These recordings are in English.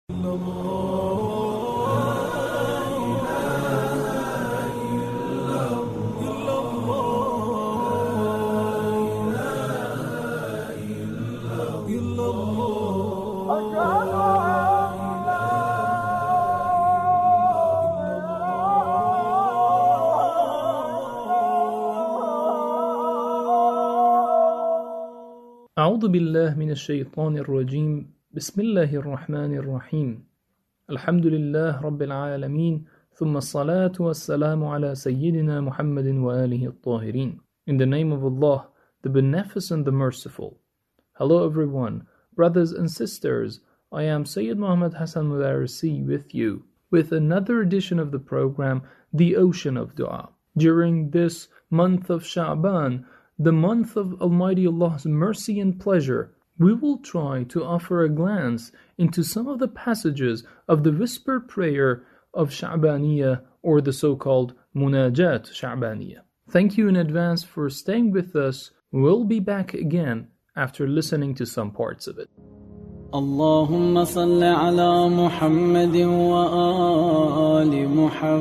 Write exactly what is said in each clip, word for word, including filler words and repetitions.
أعوذ بالله من الشيطان الرجيم بسم الله الرحمن الرحيم الحمد لله رب العالمين ثم الصلاة والسلام على سيدنا محمد وآله الطاهرين. In the name of Allah, the Beneficent, the Merciful. Hello everyone, brothers and sisters. I am Sayyid Muhammad Hassan Mudarisi with you with another edition of the program, The Ocean of Dua. During this month of Sha'ban, the month of Almighty Allah's mercy and pleasure, we will try to offer a glance into some of the passages of the whisper prayer of Sha'baniyah, or the so-called Munajat Sha'baniyah. Thank you in advance for staying with us. We'll be back again after listening to some parts of it. اللهم صل على محمد وآل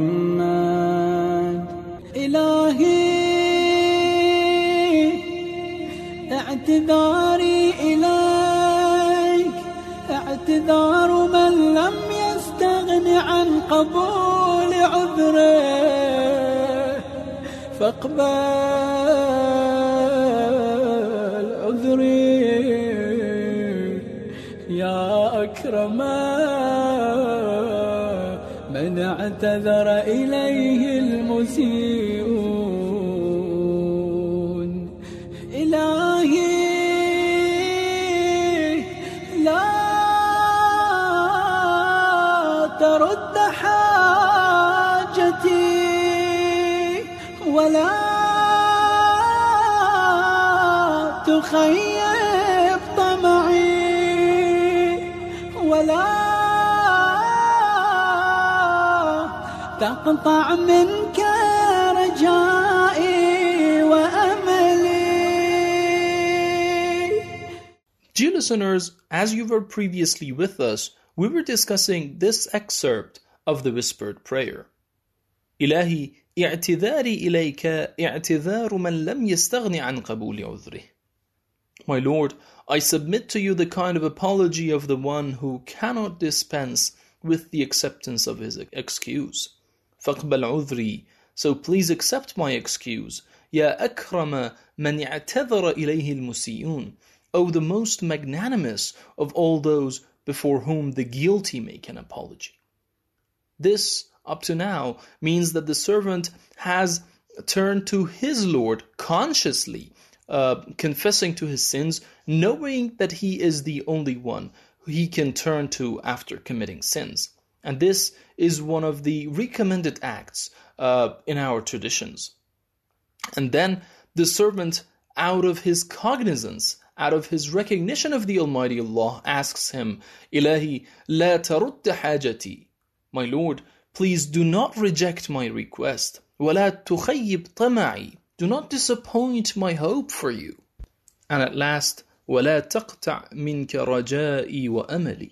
محمد إلهي اعتذاري إليك اعتذار من لم يستغن عن قبول عذره فاقبل عذري يا أكرم من اعتذر إليه المسيئون إلهي لا ترد حاجتي ولا تخيب طمعي ولا تقطع منك رجائي وأملي. Dear listeners, as you were previously with us, we were discussing this excerpt of the whispered prayer. إلهي اعتذاري إليك اعتذار من لم يستغن عن قبول عذره. My Lord, I submit to you the kind of apology of the one who cannot dispense with the acceptance of his excuse. فاقبل عذري, so please accept my excuse. يا أكرم من اعتذر إليه المسيئون, O the most magnanimous of all those before whom the guilty make an apology. This, up to now, means that the servant has turned to his Lord consciously, uh, confessing to his sins, knowing that he is the only one who he can turn to after committing sins. And this is one of the recommended acts uh, in our traditions. And then the servant, out of his cognizance, out of his recognition of the Almighty Allah, asks him, Ilahi, la tarud hajati. My Lord, please do not reject my request. وَلَا تُخَيِّبْ طَمَعِي. Do not disappoint my hope for you. And at last, وَلَا تَقْطَعْ مِنْكَ رَجَائِي وَأَمَلِي.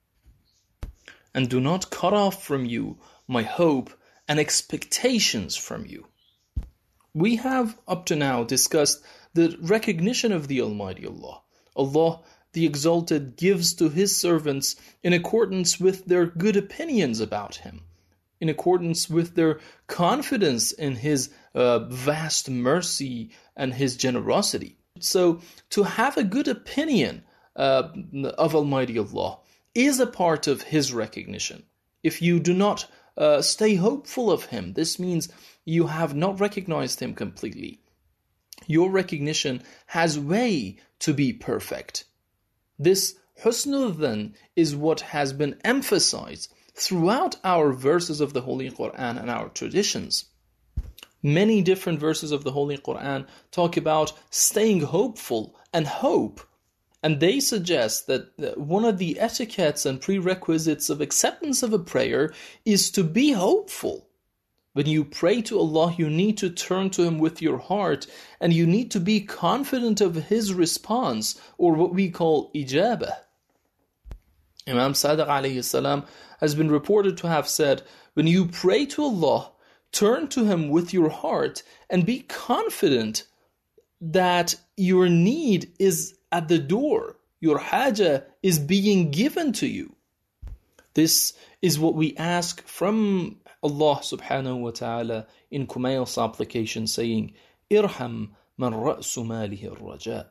And do not cut off from you my hope and expectations from you. We have up to now discussed the recognition of the Almighty Allah. Allah, the Exalted, gives to His servants in accordance with their good opinions about Him, in accordance with their confidence in His uh, vast mercy and His generosity. So, to have a good opinion uh, of Almighty Allah is a part of His recognition. If you do not uh, stay hopeful of Him, this means you have not recognized Him completely. Your recognition has way to be perfect. This husnul dhan is what has been emphasized throughout our verses of the Holy Quran and our traditions. Many different verses of the Holy Quran talk about staying hopeful and hope. And they suggest that one of the etiquettes and prerequisites of acceptance of a prayer is to be hopeful. When you pray to Allah, you need to turn to Him with your heart, and you need to be confident of His response, or what we call ijabah. Imam Sadiq alayhi salam has been reported to have said, when you pray to Allah, turn to Him with your heart and be confident that your need is at the door. Your haja is being given to you. This is what we ask from Allah subhanahu wa ta'ala in Kumail's supplication, saying, Irham man ra'su malihi al-raja.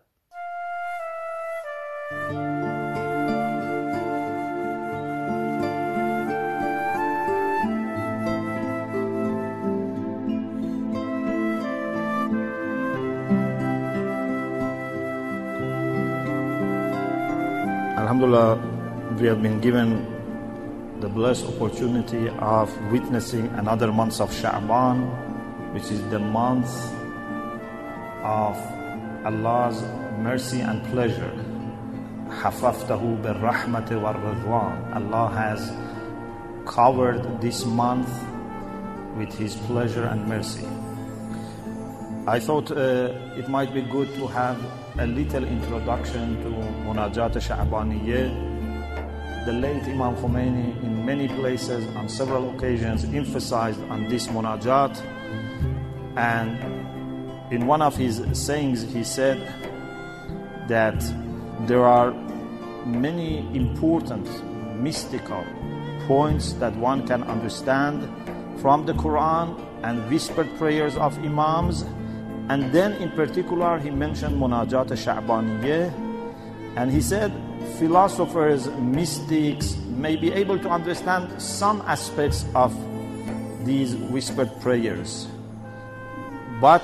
Alhamdulillah, we have been given the blessed opportunity of witnessing another month of Sha'ban, which is the month of Allah's mercy and pleasure. Hafaftahu bir-rahmati war-ridwan. Allah has covered this month with His pleasure and mercy. I thought uh, it might be good to have a little introduction to Munajat Sha'baniyya. The late Imam Khomeini in many places on several occasions emphasized on this Munajat, and in one of his sayings he said that there are many important mystical points that one can understand from the Quran and whispered prayers of Imams. And then in particular he mentioned Munajat Sha'baniyya, and he said philosophers, mystics may be able to understand some aspects of these whispered prayers. But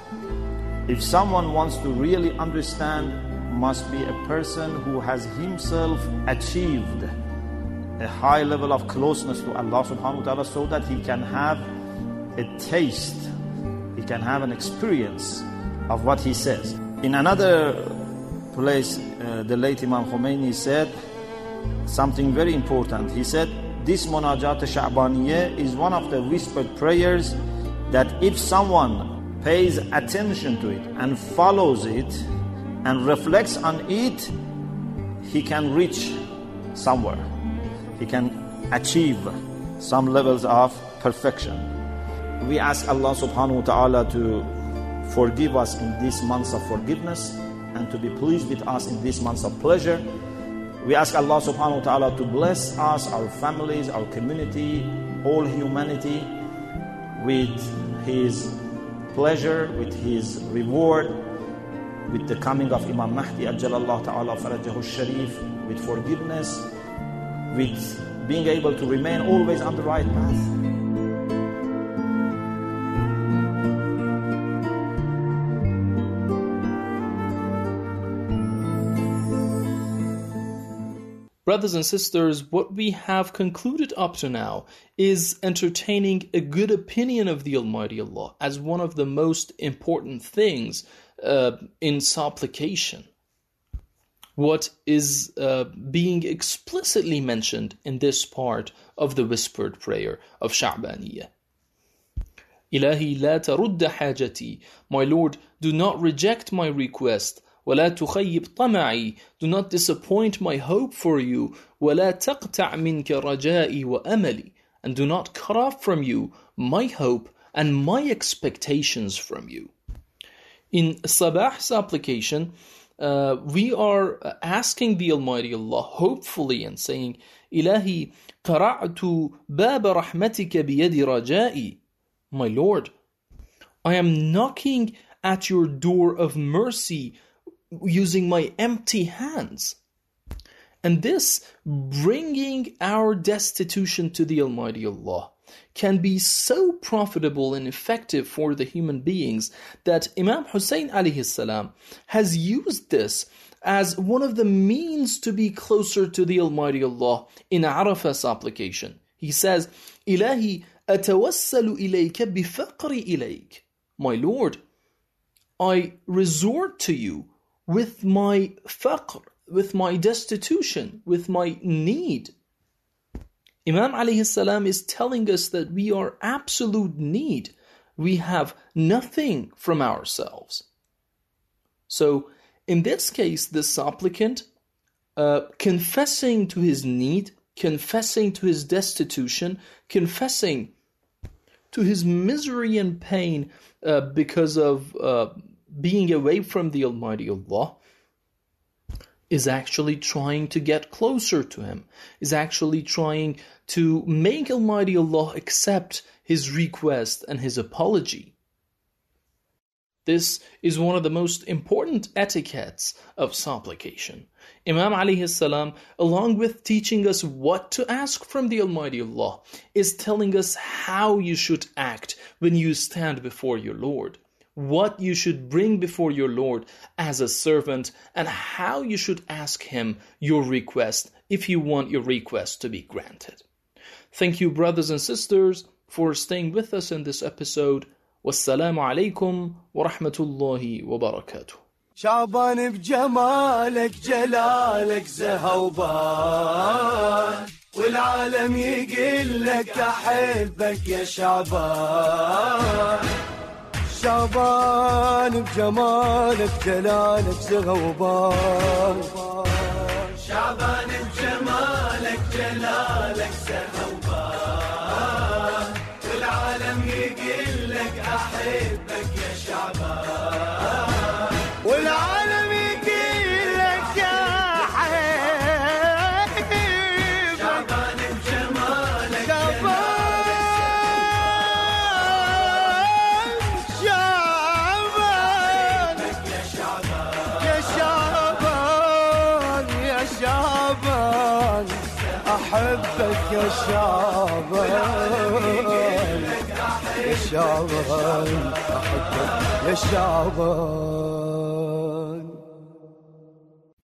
if someone wants to really understand, must be a person who has himself achieved a high level of closeness to Allah subhanahu wa ta'ala, so that he can have a taste, he can have an experience of what he says. In another place, uh, the late Imam Khomeini said something very important. He said, this Munajat Sha'baniyya is one of the whispered prayers that if someone pays attention to it and follows it and reflects on it, he can reach somewhere. He can achieve some levels of perfection. We ask Allah subhanahu wa ta'ala to forgive us in this month of forgiveness and to be pleased with us in this month of pleasure. We ask Allah subhanahu wa ta'ala to bless us, our families, our community, all humanity with His pleasure, with His reward, with the coming of Imam Mahdi Ajjalallahu ta'ala farajahu sharif, with forgiveness, with being able to remain always on the right path. Brothers and sisters, what we have concluded up to now is entertaining a good opinion of the Almighty Allah as one of the most important things uh, in supplication. What is uh, being explicitly mentioned in this part of the whispered prayer of Sha'baniyya. Ilahi la tarudda hajati. My Lord, do not reject my request. وَلَا تُخَيِّبْ طَمَعِي. Do not disappoint my hope for you. وَلَا تَقْتَعْ مِنْكَ رَجَائِي وَأَمَلِي. And do not cut off from you my hope and my expectations from you. In Sabah's application, uh, we are asking the Almighty Allah, hopefully, and saying, إِلَهِي قَرَعْتُ بَابَ رَحْمَتِكَ بِيَدِ رَجَائِي. My Lord, I am knocking at your door of mercy using my empty hands. And this, bringing our destitution to the Almighty Allah, can be so profitable and effective for the human beings that Imam Hussein alayhi salam has used this as one of the means to be closer to the Almighty Allah in Arafah's application. He says, Ilahi atawassalu ilayka bifaqri ilayk. My Lord, I resort to you with my faqr, with my destitution, with my need. Imam alayhi salam is telling us that we are absolute need. We have nothing from ourselves. So, in this case, the supplicant uh, confessing to his need, confessing to his destitution, confessing to his misery and pain uh, because of uh, being away from the Almighty Allah, is actually trying to get closer to Him, is actually trying to make Almighty Allah accept his request and his apology. This is one of the most important etiquettes of supplication. Imam alayhi salam, along with teaching us what to ask from the Almighty Allah, is telling us how you should act when you stand before your Lord, what you should bring before your Lord as a servant, and how you should ask Him your request if you want your request to be granted. Thank you, brothers and sisters, for staying with us in this episode. Wassalamu alaikum wa rahmatullahi wa barakatuh. شعبان بجمالك جلالك زهوبان والعالم يقول لك أحبك يا شعبان. شعبان بجمالك جلالك زهوبان. شعبان بجمالك جلالك زهوبان والعالم يقول لك أحبك يا شعبان. والعالم يقول لك أحبك شعبان بجمالك شعبان. شعبان يا شعبان يا شعبان أحبك يا شعبان. يا شعبان أحبك يا شعبان.